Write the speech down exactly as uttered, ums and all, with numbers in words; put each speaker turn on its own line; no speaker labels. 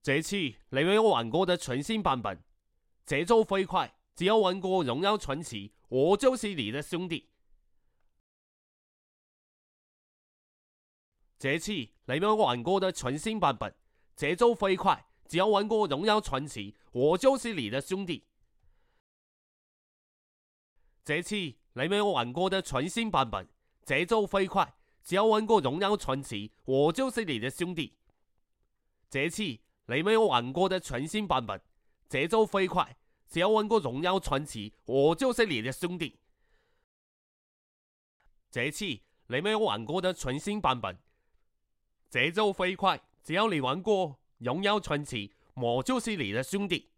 这次你没有玩过的全新版本，节奏飞快，只要玩过《荣耀传奇》，我就是你的兄弟。这次你没有玩过的全新版本，节奏飞快，只要玩过《荣耀传奇》，我就是你的兄弟。这次你没有玩过的全新版本，节奏飞快，只要玩过《荣耀传奇》，我就是你的兄弟。这次你没有玩过的全新版本，节奏飞快，只要玩过《荣耀传奇》，我就是你的兄弟。这次你没有玩过的全新版本，节奏飞快，只要你玩过《荣耀传奇》，我就是你的兄弟。